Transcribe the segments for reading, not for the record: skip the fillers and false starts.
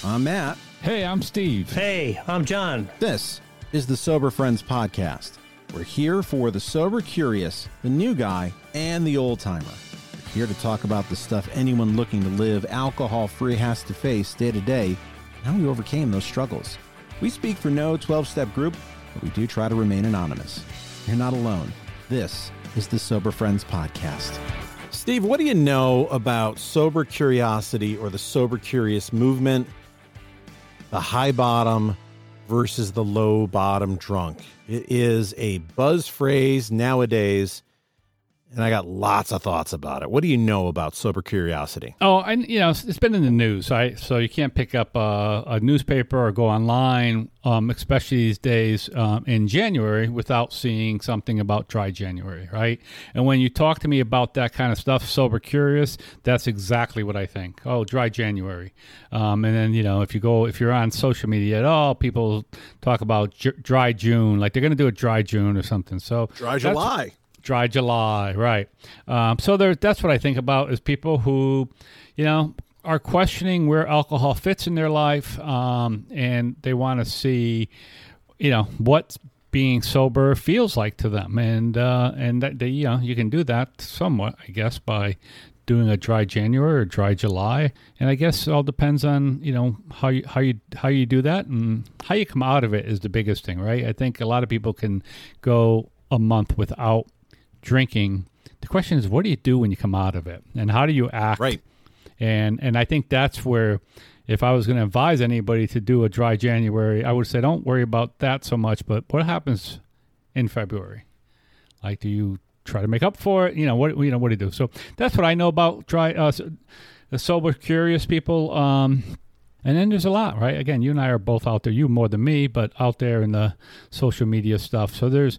I'm Matt. Hey, I'm Steve. Hey, I'm John. This is the Sober Friends Podcast. We're here for the sober curious, the new guy, and the old timer. We're here to talk about the stuff anyone looking to live alcohol-free has to face day to day, and how we overcame those struggles. We speak for no 12-step group, but we do try to remain anonymous. You're not alone. This is the Sober Friends Podcast. Steve, what do you know about sober curiosity or the sober curious movement? The high bottom versus the low bottom drunk. It is a buzz phrase nowadays, and I got lots of thoughts about it. What do you know about sober curiosity? Oh, it's been in the news, right? So you can't pick up a newspaper or go online, especially these days in January, without seeing something about Dry January, right? And when you talk to me about that kind of stuff, sober curious, that's exactly what I think. Oh, Dry January. And then, if you're on social media at all, people talk about Dry June, like they're going to do a Dry June or something. So Dry July. Dry July, right. So that's what I think about is people who, are questioning where alcohol fits in their life, and they want to see, what being sober feels like to them. And that you can do that somewhat, I guess, by doing a Dry January or Dry July. And I guess it all depends on, how you do that, and how you come out of it is the biggest thing, right? I think a lot of people can go a month without drinking. The question is, what do you do when you come out of it, and how do you act? Right. And I think that's where, if I was going to advise anybody to do a Dry January, I would say don't worry about that so much, but what happens in February? Like, do you try to make up for it? What do you do? So that's what I know about the sober curious people. And then there's a lot, right? Again, you and I are both out there, you more than me, but out there in the social media stuff. So there's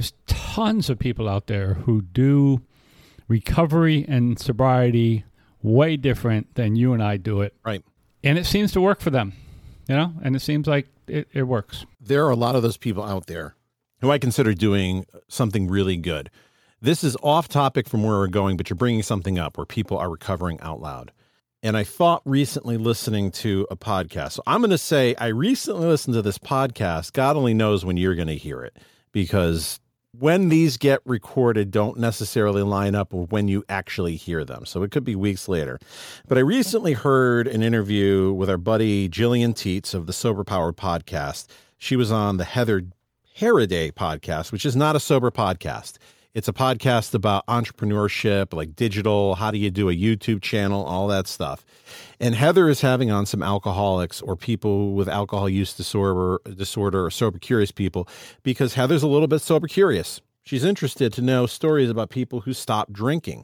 tons of people out there who do recovery and sobriety way different than you and I do it. Right. And it seems to work for them, and it seems like it works. There are a lot of those people out there who I consider doing something really good. This is off topic from where we're going, but you're bringing something up where people are recovering out loud. And I thought recently listening to a podcast. So I'm going to say I recently listened to this podcast. God only knows when you're going to hear it, because when these get recorded don't necessarily line up with when you actually hear them. So it could be weeks later. But I recently heard an interview with our buddy Jillian Teets of the Sober Powered podcast. She was on the Heather Haraday podcast, which is not a sober podcast. It's a podcast about entrepreneurship, like digital, how do you do a YouTube channel, all that stuff. And Heather is having on some alcoholics or people with alcohol use disorder or sober curious people, because Heather's a little bit sober curious. She's interested to know stories about people who stopped drinking.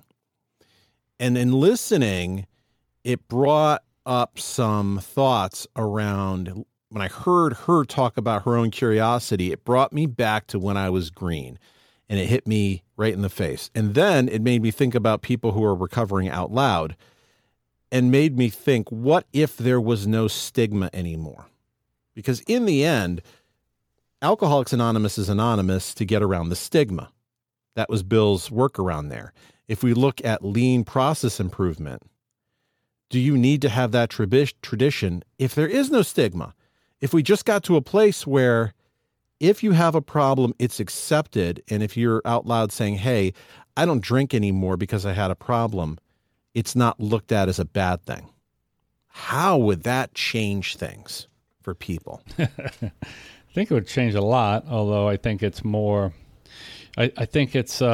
And in listening, it brought up some thoughts around, when I heard her talk about her own curiosity, it brought me back to when I was green. And it hit me right in the face. And then it made me think about people who are recovering out loud, and made me think, what if there was no stigma anymore? Because in the end, Alcoholics Anonymous is anonymous to get around the stigma. That was Bill's workaround there. If we look at lean process improvement, do you need to have that tradition if there is no stigma? If we just got to a place where if you have a problem, it's accepted. And if you're out loud saying, hey, I don't drink anymore because I had a problem, it's not looked at as a bad thing. How would that change things for people? I think it would change a lot, although I think it's more, I think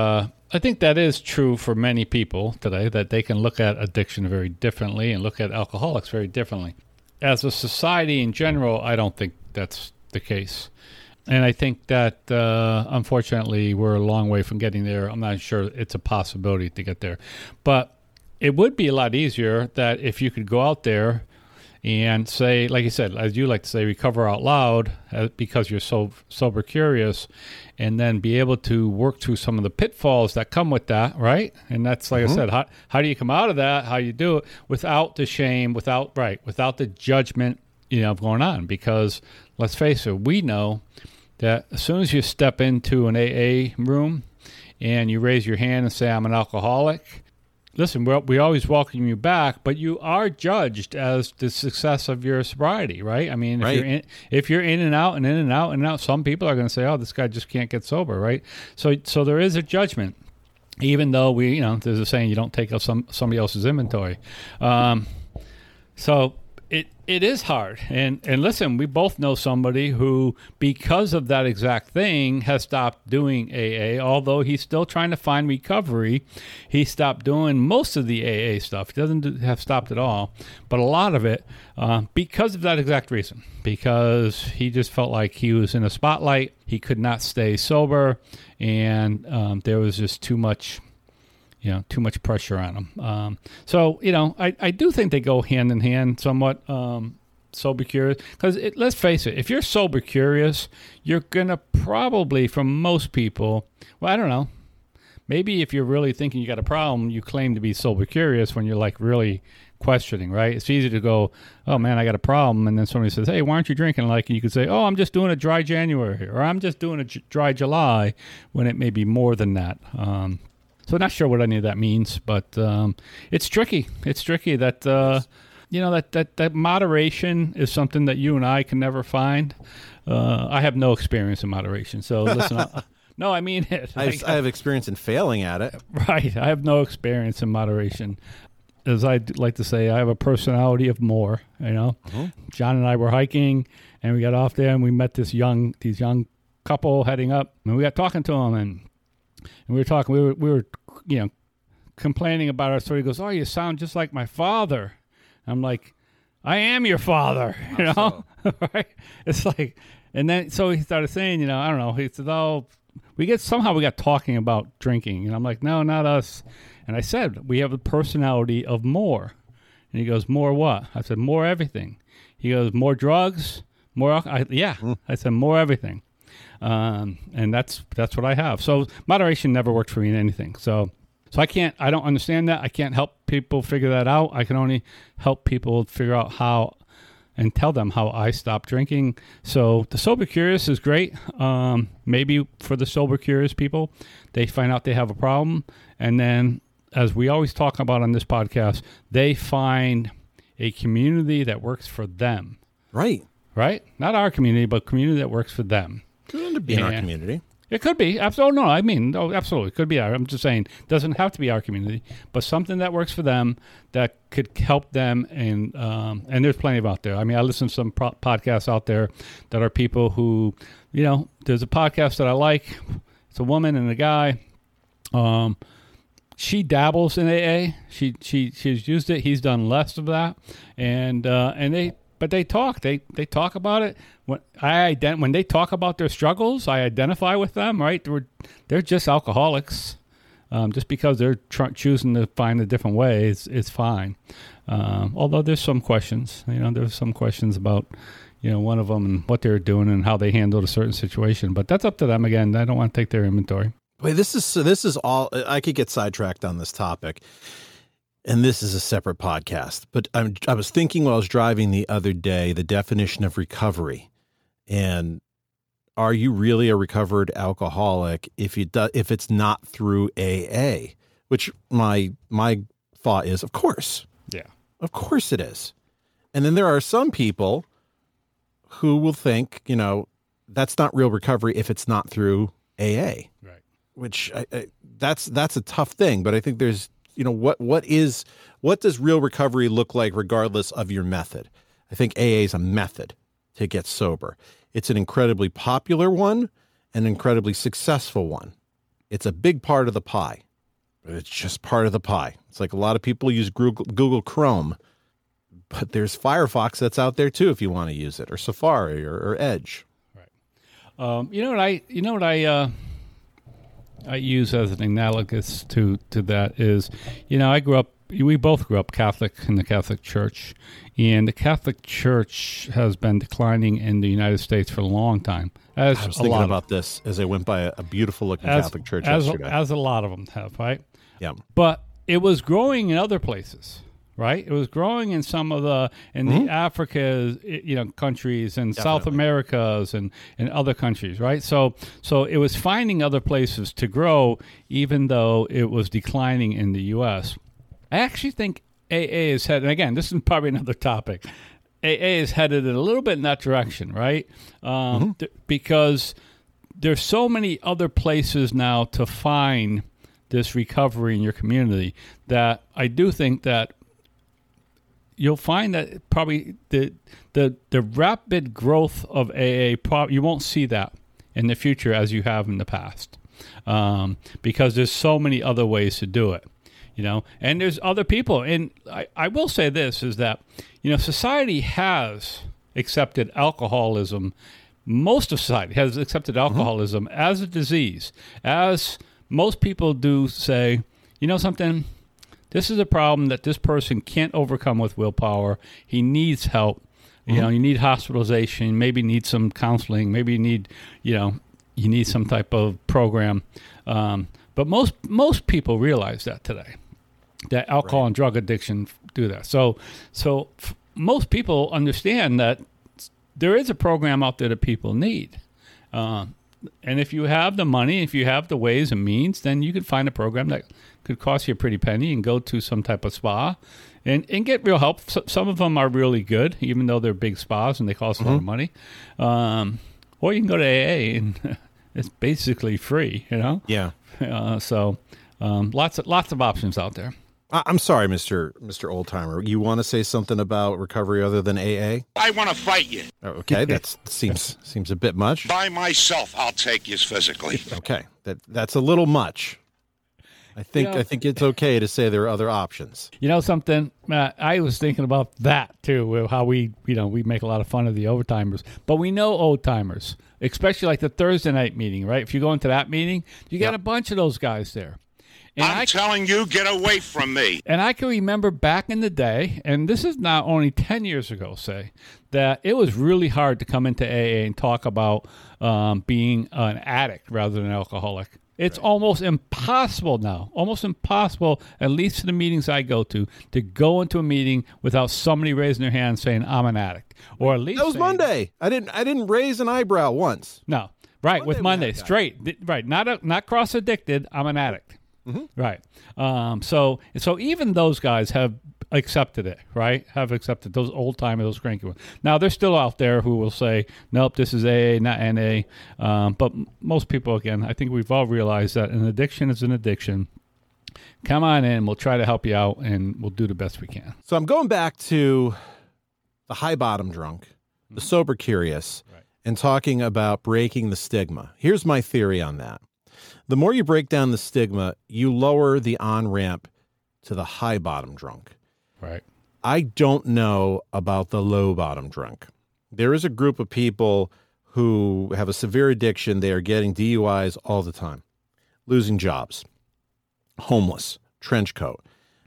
that is true for many people today, that they can look at addiction very differently and look at alcoholics very differently. As a society in general, I don't think that's the case. And I think that, unfortunately, we're a long way from getting there. I'm not sure it's a possibility to get there. But it would be a lot easier that if you could go out there and say, like you said, as you like to say, recover out loud because you're so sober curious, and then be able to work through some of the pitfalls that come with that, right? And that's, like I said, how do you come out of that? How you do it without the shame, without the judgment, going on? Because let's face it, we know that as soon as you step into an AA room and you raise your hand and say, I'm an alcoholic, listen, we always welcome you back, but you are judged as the success of your sobriety, right? I mean, if you're in and out and in and out and out, some people are going to say, "Oh, this guy just can't get sober," right? So there is a judgment, even though there's a saying, you don't take up somebody else's inventory. So it is hard. And listen, we both know somebody who, because of that exact thing, has stopped doing AA, although he's still trying to find recovery. He stopped doing most of the AA stuff. He doesn't have stopped at all, but a lot of it because of that exact reason, because he just felt like he was in a spotlight. He could not stay sober, and there was just too much pressure on him. So I do think they go hand in hand somewhat, sober curious. Because let's face it, if you're sober curious, you're going to probably, from most people, well, I don't know, maybe if you're really thinking you got a problem, you claim to be sober curious when you're like really questioning, right? It's easy to go, oh man, I got a problem. And then somebody says, hey, why aren't you drinking? Like, you could say, oh, I'm just doing a dry January, or I'm just doing a dry July, when it may be more than that. So not sure what any of that means, but it's tricky. It's tricky that that moderation is something that you and I can never find. I have no experience in moderation, so listen. No, I mean it. I have experience in failing at it. Right, I have no experience in moderation. As I like to say, I have a personality of more. Mm-hmm. John and I were hiking, and we got off there, and we met these young couple heading up, and we got talking to them, and we were talking. We were complaining about our story. He goes, "Oh, you sound just like my father." I'm like, "I am your father," So. right? It's like, and then so he started saying, I don't know. He said, "Oh, we got talking about drinking," and I'm like, "No, not us." And I said, "We have a personality of more." And he goes, "More what?" I said, "More everything." He goes, "More drugs, more alcohol." I said, "More everything." And that's what I have. So moderation never worked for me in anything. So I don't understand that. I can't help people figure that out. I can only help people figure out how and tell them how I stopped drinking. So the sober curious is great. Maybe for the sober curious people, they find out they have a problem. And then, as we always talk about on this podcast, they find a community that works for them. Right. Not our community, but community that works for them. Could be in our community. It could be. Absolutely. No, I mean, absolutely. It could be. I'm just saying, it doesn't have to be our community, but something that works for them that could help them. And there's plenty of out there. I mean, I listen to some podcasts out there that are people who, there's a podcast that I like. It's a woman and a guy. She dabbles in AA. She's used it. He's done less of that. But they talk. They talk about it. When they talk about their struggles, I identify with them. Right? They're just alcoholics. Just because they're choosing to find a different way is fine. Although there's some questions. There's some questions about one of them and what they're doing and how they handled a certain situation. But that's up to them. Again, I don't want to take their inventory. Wait, this is all. I could get sidetracked on this topic. And this is a separate podcast, but I was thinking while I was driving the other day, the definition of recovery, and are you really a recovered alcoholic if it's not through AA? Which my thought is, of course, of course it is. And then there are some people who will think, that's not real recovery if it's not through AA, right? Which that's a tough thing, but I think there's. What does real recovery look like regardless of your method? I think AA is a method to get sober. It's an incredibly popular one, an incredibly successful one. It's a big part of the pie, but it's just part of the pie. It's like a lot of people use Google Chrome, but there's Firefox that's out there too if you want to use it, or Safari or Edge. Right. I use as an analogous to that is, we both grew up Catholic in the Catholic Church, and the Catholic Church has been declining in the United States for a long time. I was thinking about this as I went by a beautiful looking Catholic church yesterday. As a lot of them have, right? Yeah. But it was growing in other places. Right, it was growing in some of the Africa, countries and Definitely. South Americas and other countries. Right, so it was finding other places to grow, even though it was declining in the U.S. I actually think AA is headed, and again, this is probably another topic. AA is headed a little bit in that direction, right? Because there's so many other places now to find this recovery in your community that I do think that you'll find that probably the rapid growth of AA, you won't see that in the future as you have in the past, because there's so many other ways to do it, and there's other people. And I will say this is that, society has accepted alcoholism. Most of society has accepted alcoholism as a disease, as most people do say, something, this is a problem that this person can't overcome with willpower. He needs help. You need hospitalization, maybe need some counseling, maybe you need some type of program. But most people realize that today, that alcohol and drug addiction do that. So most people understand that there is a program out there that people need. And if you have the money, if you have the ways and means, then you can find a program that could cost you a pretty penny and go to some type of spa and get real help. Some of them are really good, even though they're big spas and they cost a lot of money. Or you can go to AA and it's basically free, Yeah. So lots of options out there. I'm sorry, Mr. Oldtimer. You want to say something about recovery other than AA? I want to fight you. Okay, that seems a bit much. By myself, I'll take you physically. Okay, that's a little much. I think it's okay to say there are other options. Something, Matt, I was thinking about that too, how we make a lot of fun of the old timers, but we know old timers, especially like the Thursday night meeting, right? If you go into that meeting, you got a bunch of those guys there. And I'm telling you, get away from me. And I can remember back in the day, and this is not only 10 years ago, say, that it was really hard to come into AA and talk about being an addict rather than an alcoholic. It's almost impossible now, at least in the meetings I go to go into a meeting without somebody raising their hand saying, I'm an addict. Or at least that was Monday. I didn't raise an eyebrow once. No. Right, with Monday, straight. Right, not cross-addicted, I'm an addict. Right. So even those guys have accepted it, right? Have accepted those old timers, those cranky ones. Now they're still out there who will say, "Nope, this is AA, not NA." But most people, again, I think we've all realized that an addiction is an addiction. Come on in, we'll try to help you out, and we'll do the best we can. So I'm going back to the high bottom drunk, the sober curious, and talking about breaking the stigma. Here's my theory on that. The more you break down the stigma, you lower the on-ramp to the high bottom drunk. Right. I don't know about the low bottom drunk. There is a group of people who have a severe addiction. They are getting DUIs all the time, losing jobs, homeless, trench coat,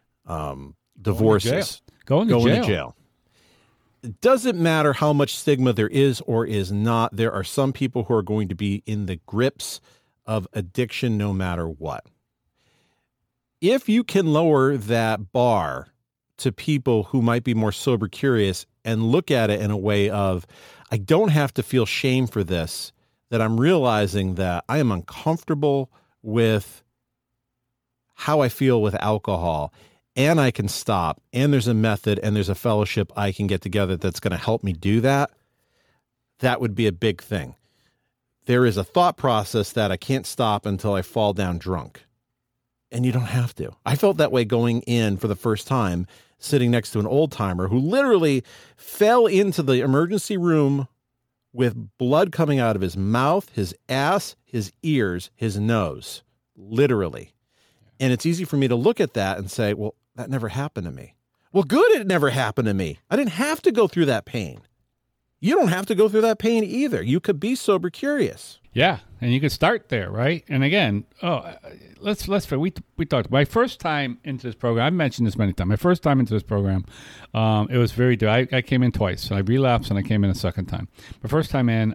divorces, going to jail. It doesn't matter how much stigma there is or is not. There are some people who are going to be in the grips of addiction no matter what. If you can lower that bar to people who might be more sober curious and look at it in a way of, I don't have to feel shame for this, that I'm realizing that I am uncomfortable with how I feel with alcohol, and I can stop, and there's a method and there's a fellowship I can get together that's going to help me do that, that would be a big thing. There is a thought process that I can't stop until I fall down drunk. And you don't have to. I felt that way going in for the first time, sitting next to an old timer who literally fell into the emergency room with blood coming out of his mouth, his ass, his ears, his nose, literally. And it's easy for me to look at that and say, well, that never happened to me. Well, good, it never happened to me. I didn't have to go through that pain. You don't have to go through that pain either. You could be sober curious. Yeah, and you could start there, right? And again, we talked. My first time into this program, I've mentioned this many times. My first time into this program, it was very. I came in twice. I relapsed and I came in a second time. My first time in,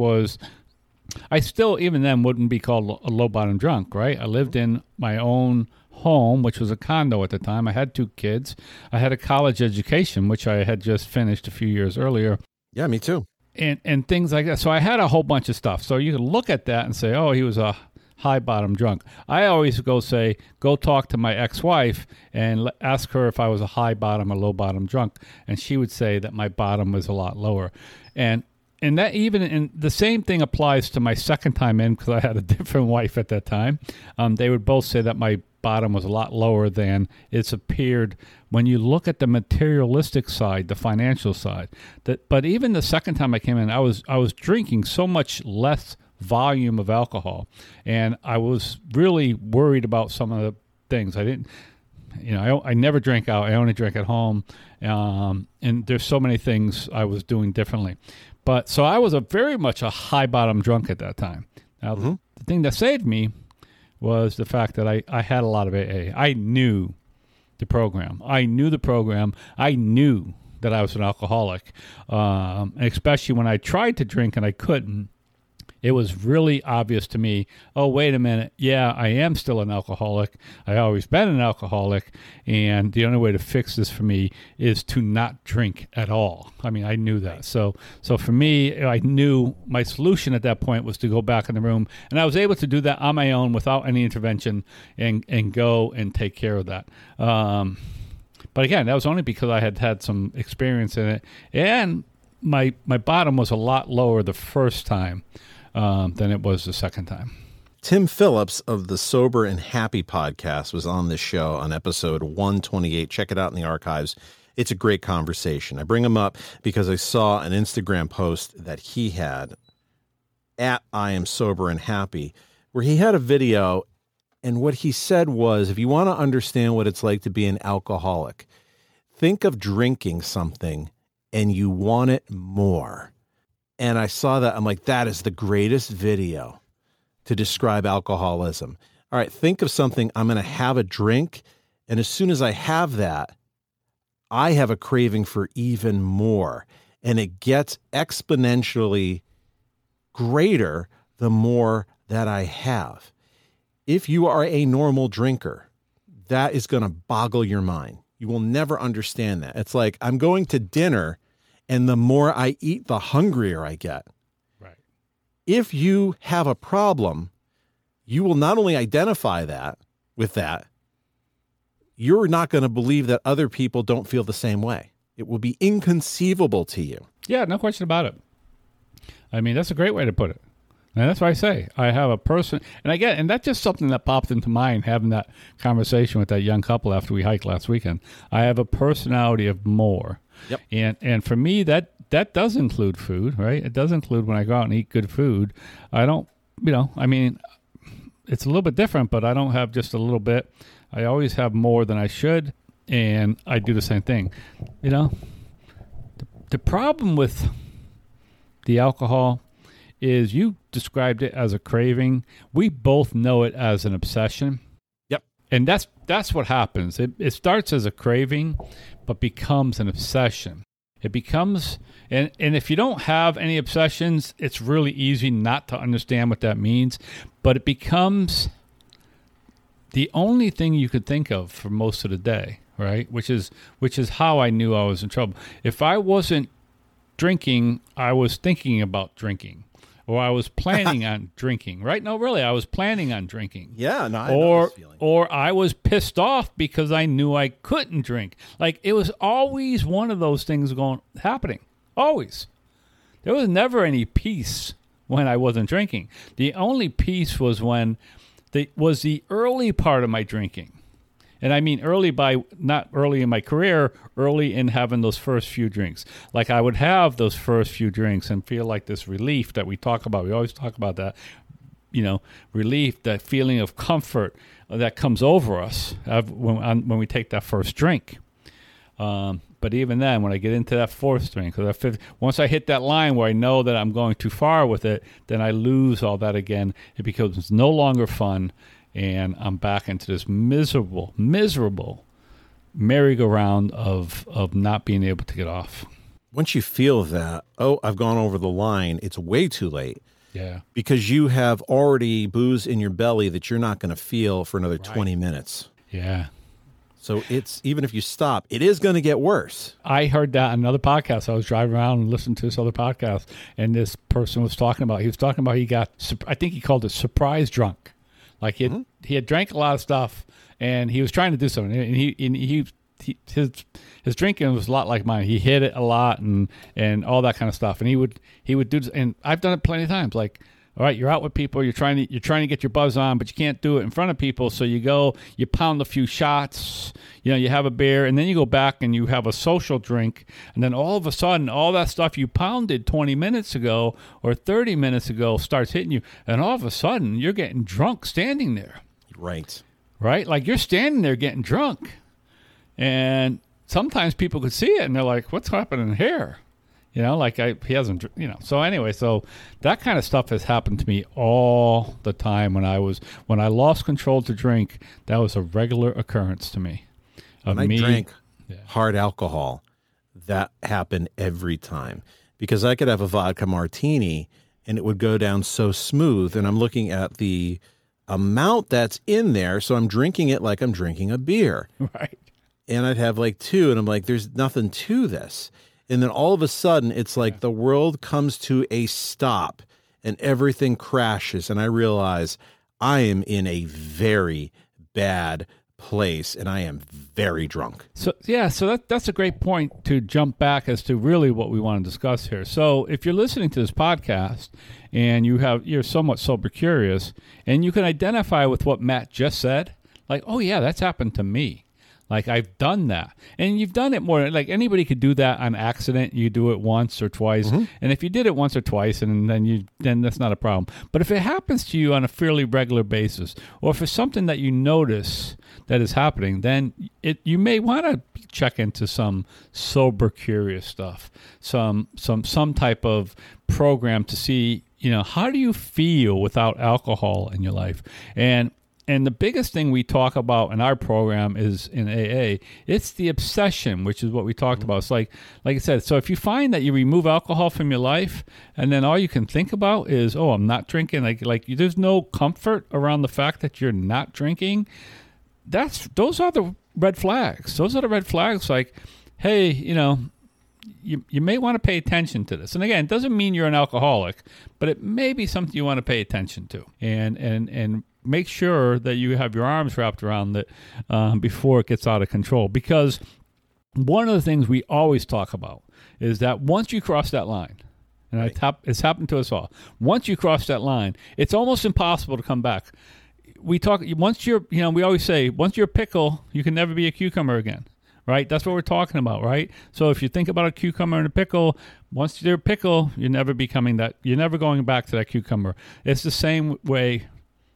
I still even then wouldn't be called a low bottom drunk, right? I lived in my own home, which was a condo at the time. I had 2 kids. I had a college education, which I had just finished a few years earlier. Yeah, me too. And things like that. So I had a whole bunch of stuff. So you can look at that and say, oh, he was a high bottom drunk. I always go talk to my ex-wife and ask her if I was a high bottom or low bottom drunk, and she would say that my bottom was a lot lower. And that even the same thing applies to my second time in, because I had a different wife at that time. They would both say that my bottom was a lot lower than it's appeared when you look at the materialistic side, the financial side. But even the second time I came in, I was drinking so much less volume of alcohol, and I was really worried about some of the things. I didn't, I never drank out. I only drank at home, and there's so many things I was doing differently. But so I was very much a high bottom drunk at that time. Now, the thing that saved me was the fact that I had a lot of AA. I knew the program. I knew that I was an alcoholic, especially when I tried to drink and I couldn't. It was really obvious to me, oh, wait a minute. Yeah, I am still an alcoholic. I've always been an alcoholic. And the only way to fix this for me is to not drink at all. I mean, I knew that. So for me, I knew my solution at that point was to go back in the room. And I was able to do that on my own without any intervention and go and take care of that. But again, that was only because I had some experience in it. And my bottom was a lot lower the first time than it was the second time. Tim Phillips of the Sober and Happy podcast was on this show on episode 128. Check it out in the archives. It's a great conversation. I bring him up because I saw an Instagram post that he had at I Am Sober and Happy, where he had a video, and what he said was, if you want to understand what it's like to be an alcoholic, think of drinking something and you want it more. And I saw that. I'm like, that is the greatest video to describe alcoholism. All right, think of something. I'm going to have a drink. And as soon as I have that, I have a craving for even more. And it gets exponentially greater the more that I have. If you are a normal drinker, that is going to boggle your mind. You will never understand that. It's like, I'm going to dinner, and the more I eat, the hungrier I get. Right. If you have a problem, you will not only identify that with that, you're not going to believe that other people don't feel the same way. It will be inconceivable to you. Yeah, no question about it. I mean, that's a great way to put it. And that's what I say. I have a person, and that's just something that popped into mind having that conversation with that young couple after we hiked last weekend. I have a personality of more. Yep. And for me, that does include food, right? It does include when I go out and eat good food. I don't, I mean, it's a little bit different, but I don't have just a little bit. I always have more than I should, and I do the same thing. The problem with the alcohol is you described it as a craving. We both know it as an obsession. Yep. And that's what happens. It starts as a craving, but becomes an obsession. It becomes, and if you don't have any obsessions, it's really easy not to understand what that means. But it becomes the only thing you could think of for most of the day, right? Which is how I knew I was in trouble. If I wasn't drinking, I was thinking about drinking. Or I was planning on drinking, right? No, really, I was planning on drinking. Yeah, no, I know this feeling. Or I was pissed off because I knew I couldn't drink. Like, it was always one of those things happening. Always. There was never any peace when I wasn't drinking. The only peace was when was the early part of my drinking. And I mean early by not early in my career, early in having those first few drinks. Like I would have those first few drinks and feel like this relief that we talk about. We always talk about that, relief, that feeling of comfort that comes over us when we take that first drink. But even then, when I get into that fourth drink, once I hit that line where I know that I'm going too far with it, then I lose all that again. It becomes no longer fun. And I'm back into this miserable merry-go-round of not being able to get off. Once you feel that, I've gone over the line, it's way too late. Yeah. Because you have already booze in your belly that you're not going to feel for another 20 minutes. Yeah. So it's, even if you stop, it is going to get worse. I heard that on another podcast. I was driving around and listening to this other podcast, and this person was talking about, he got, I think he called it surprise drunk. Like he had drank a lot of stuff, and he was trying to do something. And his drinking was a lot like mine. He hit it a lot and all that kind of stuff. And he would do this, and I've done it plenty of times. Like, all right, you're out with people, you're trying to get your buzz on, but you can't do it in front of people. So you go, you pound a few shots, you have a beer, and then you go back and you have a social drink, and then all of a sudden, all that stuff you pounded 20 minutes ago or 30 minutes ago starts hitting you, and all of a sudden you're getting drunk standing there. Right. Like you're standing there getting drunk, and sometimes people could see it, and they're like, "What's happening here?" Like he hasn't, So anyway, so that kind of stuff has happened to me all the time. When I lost control to drink, that was a regular occurrence to me. When I drank hard alcohol, that happened every time, because I could have a vodka martini and it would go down so smooth. And I'm looking at the amount that's in there, so I'm drinking it like I'm drinking a beer. Right. And I'd have like two, and I'm like, there's nothing to this. And then all of a sudden, it's like the world comes to a stop and everything crashes. And I realize I am in a very bad place and I am very drunk. So that's a great point to jump back as to really what we want to discuss here. So if you're listening to this podcast and you're somewhat sober curious and you can identify with what Matt just said, like, oh yeah, that's happened to me. Like, I've done that. And you've done it more. Like, anybody could do that on accident. You do it once or twice. Mm-hmm. And if you did it once or twice, and then that's not a problem. But if it happens to you on a fairly regular basis, or if it's something that you notice that is happening, then you may want to check into some sober curious stuff, some type of program to see, how do you feel without alcohol in your life? And the biggest thing we talk about in our program is in AA, it's the obsession, which is what we talked about. It's like I said, so if you find that you remove alcohol from your life and then all you can think about is, oh, I'm not drinking, there's no comfort around the fact that you're not drinking, those are the red flags. Those are the red flags like, hey, you may want to pay attention to this. And again, it doesn't mean you're an alcoholic, but it may be something you want to pay attention to. And make sure that you have your arms wrapped around it before it gets out of control. Because one of the things we always talk about is that once you cross that line, and right. It's happened to us all, once you cross that line, it's almost impossible to come back. We always say, once you're a pickle, you can never be a cucumber again. Right? That's what we're talking about, right? So if you think about a cucumber and a pickle, once you're a pickle, you're never becoming that. You're never going back to that cucumber. It's the same way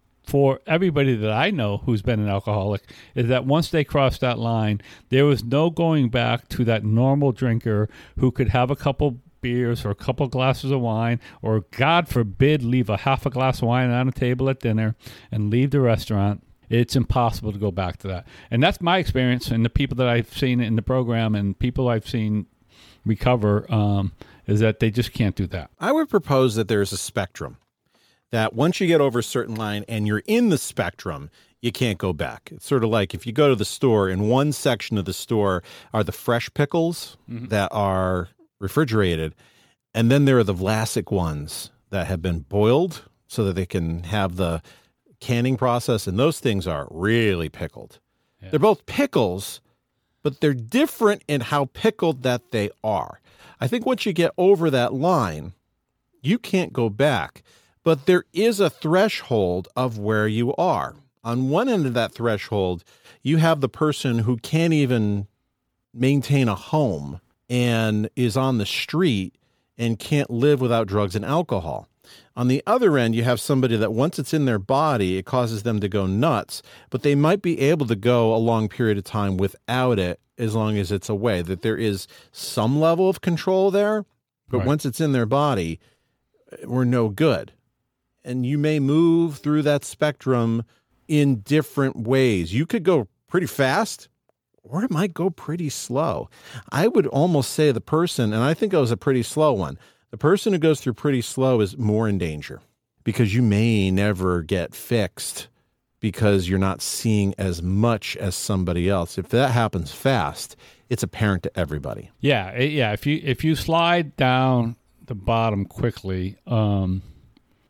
for everybody that I know who's been an alcoholic, is that once they cross that line, there was no going back to that normal drinker who could have a couple beers or a couple glasses of wine, or God forbid, leave a half a glass of wine on a table at dinner and leave the restaurant. It's impossible to go back to that. And that's my experience, and the people that I've seen in the program and people I've seen recover is that they just can't do that. I would propose that there's a spectrum, that once you get over a certain line and you're in the spectrum, you can't go back. It's sort of like if you go to the store, in one section of the store are the fresh pickles that are refrigerated, and then there are the Vlasic ones that have been boiled so that they can have the canning process, and those things are really pickled. Yeah. They're both pickles, but they're different in how pickled that they are. I think once you get over that line, you can't go back. But there is a threshold of where you are. On one end of that threshold, you have the person who can't even maintain a home and is on the street and can't live without drugs and alcohol. On the other end, you have somebody that once it's in their body, it causes them to go nuts, but they might be able to go a long period of time without it as long as it's away, that there is some level of control there, but right. Once it's in their body, we're no good. And you may move through that spectrum in different ways. You could go pretty fast, or it might go pretty slow. I would almost say the person, and I think it was a pretty slow one, the person who goes through pretty slow is more in danger, because you may never get fixed because you're not seeing as much as somebody else. If that happens fast, it's apparent to everybody. Yeah. If you slide down the bottom quickly,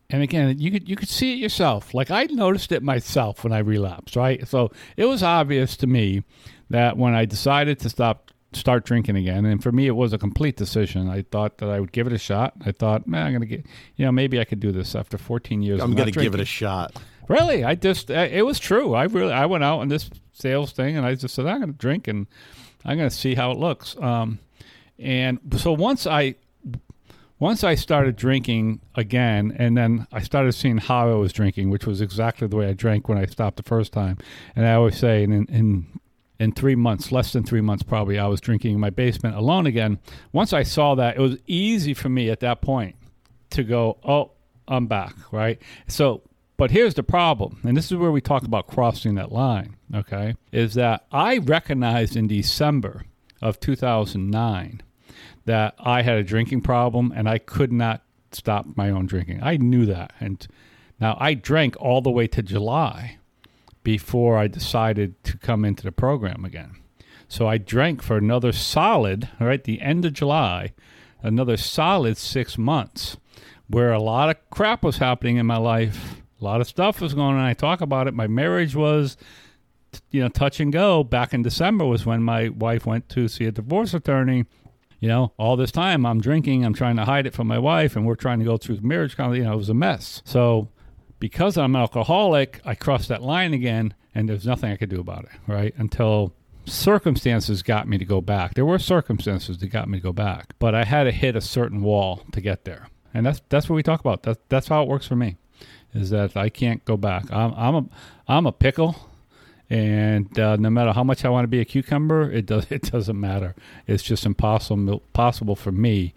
And again, you could see it yourself. Like I noticed it myself when I relapsed, right? So it was obvious to me that when I decided to start drinking again, and for me it was a complete decision. I thought that I would give it a shot. I thought, man, I'm going to get, maybe I could do this after 14 years. I'm going to give it a shot. Really, it was true. I went out on this sales thing, and I just said, I'm going to drink, and I'm going to see how it looks. And so once I started drinking again, and then I started seeing how I was drinking, which was exactly the way I drank when I stopped the first time. And I always say, in 3 months, less than 3 months probably, I was drinking in my basement alone again. Once I saw that, it was easy for me at that point to go, oh, I'm back, right? So, but here's the problem, and this is where we talk about crossing that line, okay, is that I recognized in December of 2009 that I had a drinking problem and I could not stop my own drinking. I knew that. And now I drank all the way to July before I decided to come into the program again. So I drank for another solid, right, the end of July, another solid 6 months where a lot of crap was happening in my life. A lot of stuff was going on. I talk about it. My marriage was, touch and go. Back in December was when my wife went to see a divorce attorney. All this time I'm drinking. I'm trying to hide it from my wife, and we're trying to go through marriage. It was a mess. So because I'm an alcoholic, I crossed that line again, and there's nothing I could do about it, right? Until circumstances got me to go back. There were circumstances that got me to go back, but I had to hit a certain wall to get there. And that's what we talk about. That's how it works for me, is that I can't go back. I'm a pickle, and no matter how much I want to be a cucumber, it doesn't matter. It's just impossible for me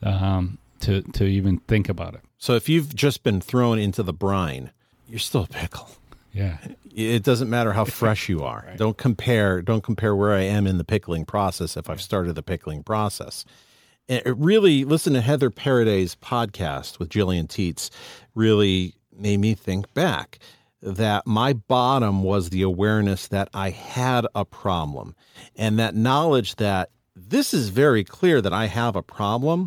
to even think about it. So if you've just been thrown into the brine, you're still a pickle. Yeah. It doesn't matter how fresh you are. Right. Don't compare where I am in the pickling process if I've started the pickling process. It really, listen to Heather Paraday's podcast with Jillian Teets, really made me think back that my bottom was the awareness that I had a problem, and that knowledge that this is very clear that I have a problem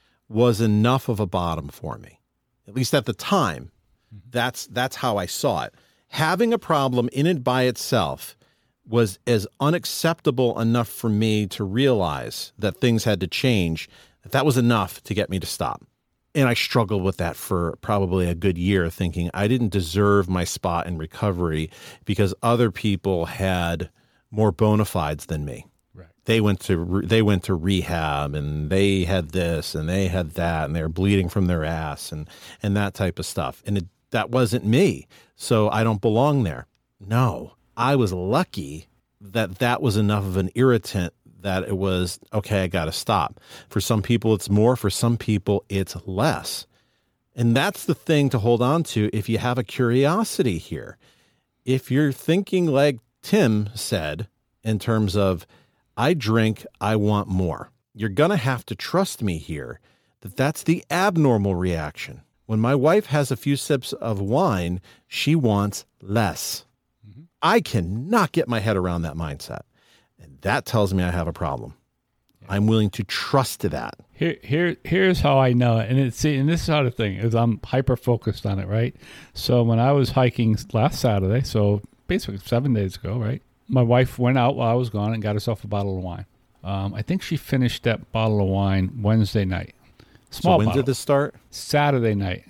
was enough of a bottom for me, at least at the time. That's how I saw it. Having a problem in and by itself was as unacceptable enough for me to realize that things had to change, that was enough to get me to stop. And I struggled with that for probably a good year, thinking I didn't deserve my spot in recovery because other people had more bona fides than me. Right. They went to rehab, and they had this and they had that, and they were bleeding from their ass and that type of stuff. And that wasn't me, so I don't belong there. No, I was lucky that was enough of an irritant that it was, okay, I got to stop. For some people, it's more. For some people, it's less. And that's the thing to hold on to if you have a curiosity here. If you're thinking like Tim said, in terms of, I drink, I want more, you're going to have to trust me here that that's the abnormal reaction. When my wife has a few sips of wine, she wants less. Mm-hmm. I cannot get my head around that mindset. And that tells me I have a problem. Yeah. I'm willing to trust to that. Here's how I know it. And this is how the thing is, I'm hyper focused on it, right? So when I was hiking last Saturday, so basically 7 days ago, right? My wife went out while I was gone and got herself a bottle of wine. I think she finished that bottle of wine Wednesday night. Small so when did this start? Saturday night.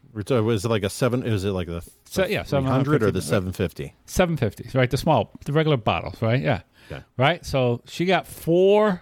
Was it like a 7? Is it like the 700 or the 750? 750, right? The regular bottles, right? Yeah. Okay. Right? So she got 5,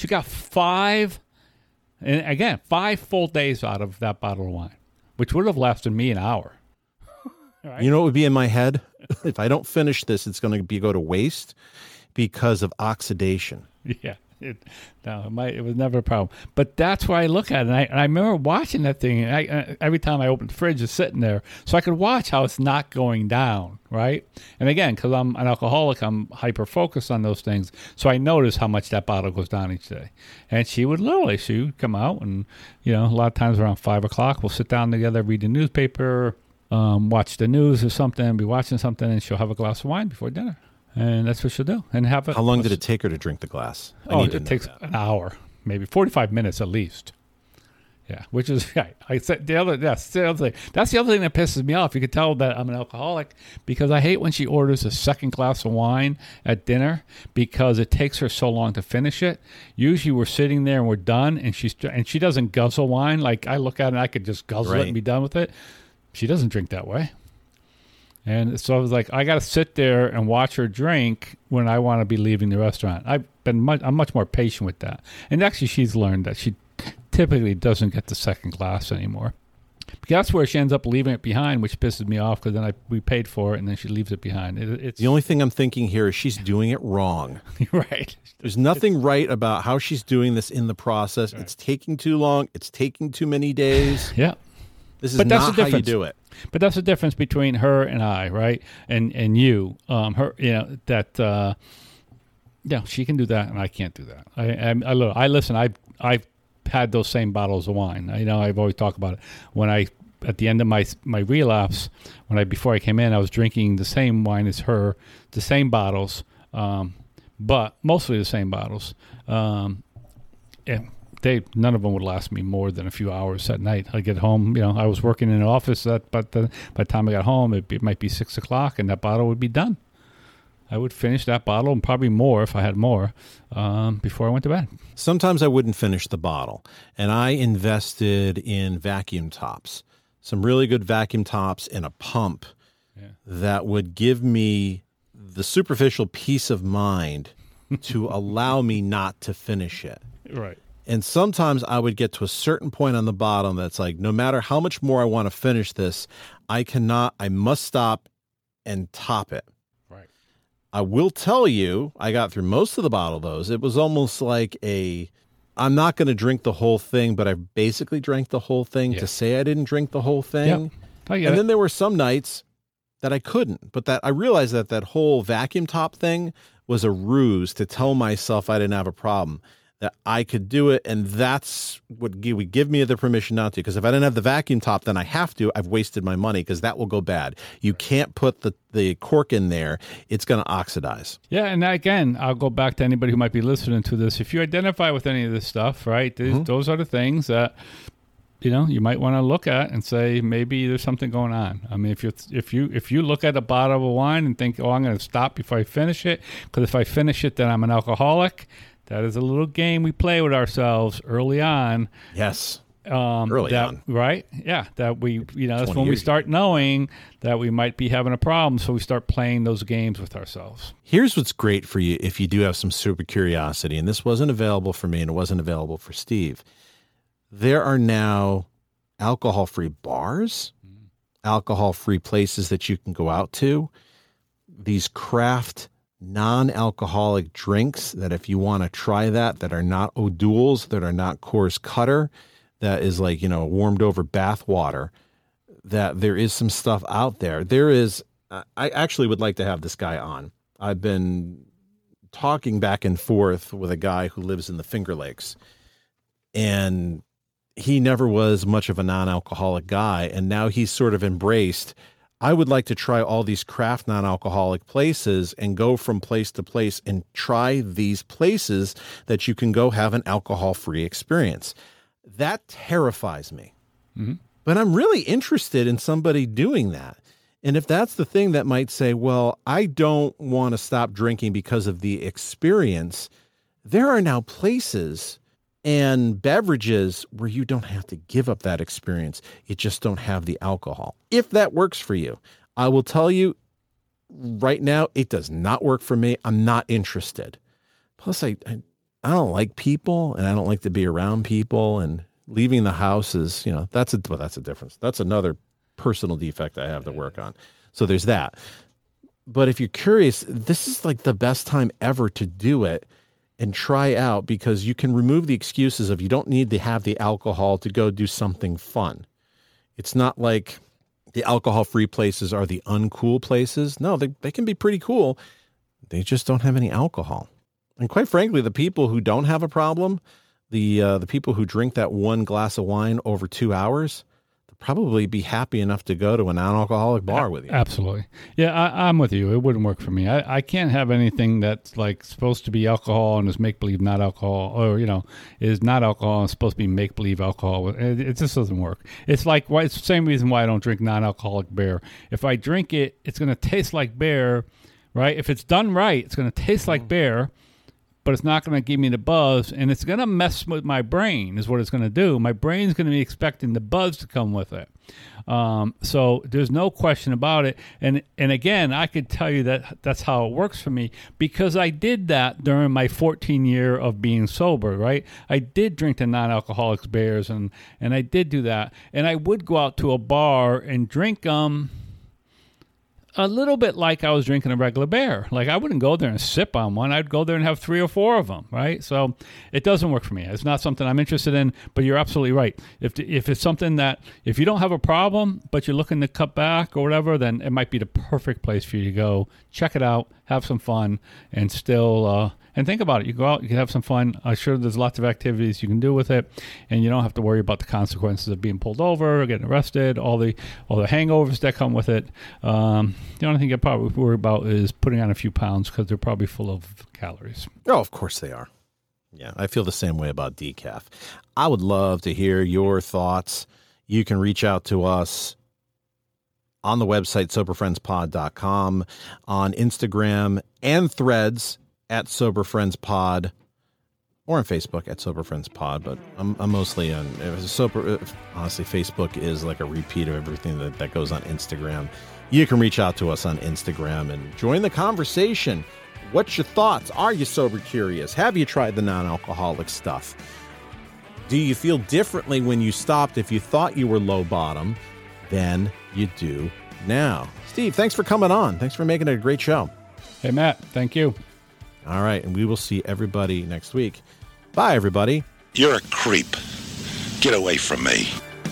and again, 5 full days out of that bottle of wine, which would have lasted me an hour. Right? You know what would be in my head? If I don't finish this, it's going to go to waste because of oxidation. Yeah. It was never a problem. But that's why I look at it. And I remember watching that thing. And every time I opened the fridge, it's sitting there. So I could watch how it's not going down, right? And again, because I'm an alcoholic, I'm hyper-focused on those things. So I notice how much that bottle goes down each day. And she would come out and, a lot of times around 5 o'clock, we'll sit down together, read the newspaper, watch the news or something, be watching something, and she'll have a glass of wine before dinner. And that's what she'll do. And have it. How long did it take her to drink the glass? It takes an hour, maybe 45 minutes at least. Yeah, which is right. I said that's the other thing. That's the other thing that pisses me off. You could tell that I'm an alcoholic because I hate when she orders a second glass of wine at dinner because it takes her so long to finish it. Usually we're sitting there and we're done, and she doesn't guzzle wine. Like I look at it and I could just guzzle it and be done with it. She doesn't drink that way. And so I was like, I got to sit there and watch her drink when I want to be leaving the restaurant. I'm much more patient with that. And actually, she's learned that she typically doesn't get the second glass anymore. Because that's where she ends up leaving it behind, which pisses me off because then we paid for it and then she leaves it behind. It's the only thing I'm thinking here is she's doing it wrong. Right. There's nothing right about how she's doing this in the process. Right. It's taking too long. It's taking too many days. Yeah. This is not how you do it. But that's the difference between her and I, right? And you, her, she can do that and I can't do that. I listen. I've had those same bottles of wine. I've always talked about it. When at the end of my relapse, before I came in, I was drinking the same wine as her, the same bottles, but mostly the same bottles. None of them would last me more than a few hours at night. I get home, I was working in an office, but by the time I got home, it might be 6 o'clock, and that bottle would be done. I would finish that bottle and probably more if I had more before I went to bed. Sometimes I wouldn't finish the bottle, and I invested in vacuum tops, some really good vacuum tops and a pump that would give me the superficial peace of mind to allow me not to finish it. Right. And sometimes I would get to a certain point on the bottom that's like, no matter how much more I want to finish this, I must stop and top it. Right. I will tell you, I got through most of the bottle of those. It was almost like I'm not going to drink the whole thing, but I basically drank the whole thing to say I didn't drink the whole thing. Yep. And then there were some nights that I couldn't, but that I realized that whole vacuum top thing was a ruse to tell myself I didn't have a problem, that I could do it, and that's what would give me the permission not to. Because if I didn't have the vacuum top, then I have to. I've wasted my money because that will go bad. You can't put the cork in there. It's going to oxidize. Yeah, and again, I'll go back to anybody who might be listening to this. If you identify with any of this stuff, right, those are the things that you might want to look at and say maybe there's something going on. I mean, if you look at a bottle of wine and think, I'm going to stop before I finish it, because if I finish it, then I'm an alcoholic. That is a little game we play with ourselves early on. Yes. Early on. Right? Yeah. That that's when we start knowing that we might be having a problem. So we start playing those games with ourselves. Here's what's great for you if you do have some super curiosity, and this wasn't available for me and it wasn't available for Steve. There are now alcohol-free bars, alcohol-free places that you can go out to, these craft non-alcoholic drinks that if you want to try that are not O'Doul's, that are not Coors Cutter, that is like, warmed over bath water, that there is some stuff out there. There is, I actually would like to have this guy on. I've been talking back and forth with a guy who lives in the Finger Lakes, and he never was much of a non-alcoholic guy, and now he's sort of embraced, I would like to try all these craft non-alcoholic places and go from place to place and try these places that you can go have an alcohol-free experience. That terrifies me. Mm-hmm. But I'm really interested in somebody doing that. And if that's the thing that might say, well, I don't want to stop drinking because of the experience, there are now places and beverages where you don't have to give up that experience. You just don't have the alcohol. If that works for you, I will tell you right now, it does not work for me. I'm not interested. Plus, I don't like people, and I don't like to be around people, and leaving the house is, that's a difference. That's another personal defect I have to work on. So there's that. But if you're curious, this is like the best time ever to do it and try out, because you can remove the excuses of you don't need to have the alcohol to go do something fun. It's not like the alcohol-free places are the uncool places. No, they can be pretty cool. They just don't have any alcohol. And quite frankly, the people who don't have a problem, the people who drink that one glass of wine over 2 hours, the probably be happy enough to go to a non-alcoholic bar with you. Absolutely. Yeah, I'm with you. It wouldn't work for me. I can't have anything that's like supposed to be alcohol and is make-believe not alcohol, or, is not alcohol and supposed to be make-believe alcohol. It just doesn't work. It's like, it's the same reason why I don't drink non-alcoholic beer. If I drink it, it's going to taste like beer, right? If it's done right, it's going to taste like beer, but it's not going to give me the buzz, and it's going to mess with my brain is what it's going to do. My brain's going to be expecting the buzz to come with it. So there's no question about it. And again, I could tell you that that's how it works for me, because I did that during my 14 year of being sober, right? I did drink the non-alcoholic beers, and I did do that. And I would go out to a bar and drink a little bit like I was drinking a regular beer. Like, I wouldn't go there and sip on one. I'd go there and have 3 or 4 of them, right? So it doesn't work for me. It's not something I'm interested in, but you're absolutely right. If it's something that, if you don't have a problem, but you're looking to cut back or whatever, then it might be the perfect place for you to go. Check it out, have some fun, and still... and think about it. You go out, you can have some fun. I'm sure there's lots of activities you can do with it, and you don't have to worry about the consequences of being pulled over or getting arrested, all the hangovers that come with it. The only thing you probably worry about is putting on a few pounds, because they're probably full of calories. Oh, of course they are. Yeah, I feel the same way about decaf. I would love to hear your thoughts. You can reach out to us on the website, soberfriendspod.com, on Instagram and Threads at SoberFriendsPod, or on Facebook at SoberFriendsPod, but I'm mostly on honestly, Facebook is like a repeat of everything that goes on Instagram. You can reach out to us on Instagram and join the conversation. What's your thoughts? Are you sober curious? Have you tried the non-alcoholic stuff? Do you feel differently when you stopped if you thought you were low bottom than you do now? Steve, thanks for coming on. Thanks for making it a great show. Hey, Matt, thank you. All right, and we will see everybody next week. Bye, everybody. You're a creep. Get away from me.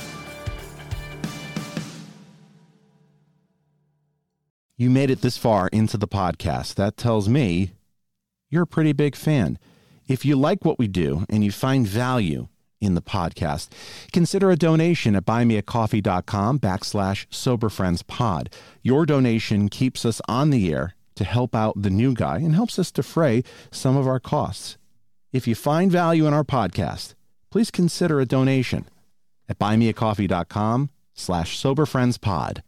You made it this far into the podcast. That tells me you're a pretty big fan. If you like what we do and you find value in the podcast, consider a donation at buymeacoffee.com/SoberFriendsPod. Your donation keeps us on the air to help out the new guy and helps us defray some of our costs. If you find value in our podcast, please consider a donation at buymeacoffee.com/SoberFriendsPod.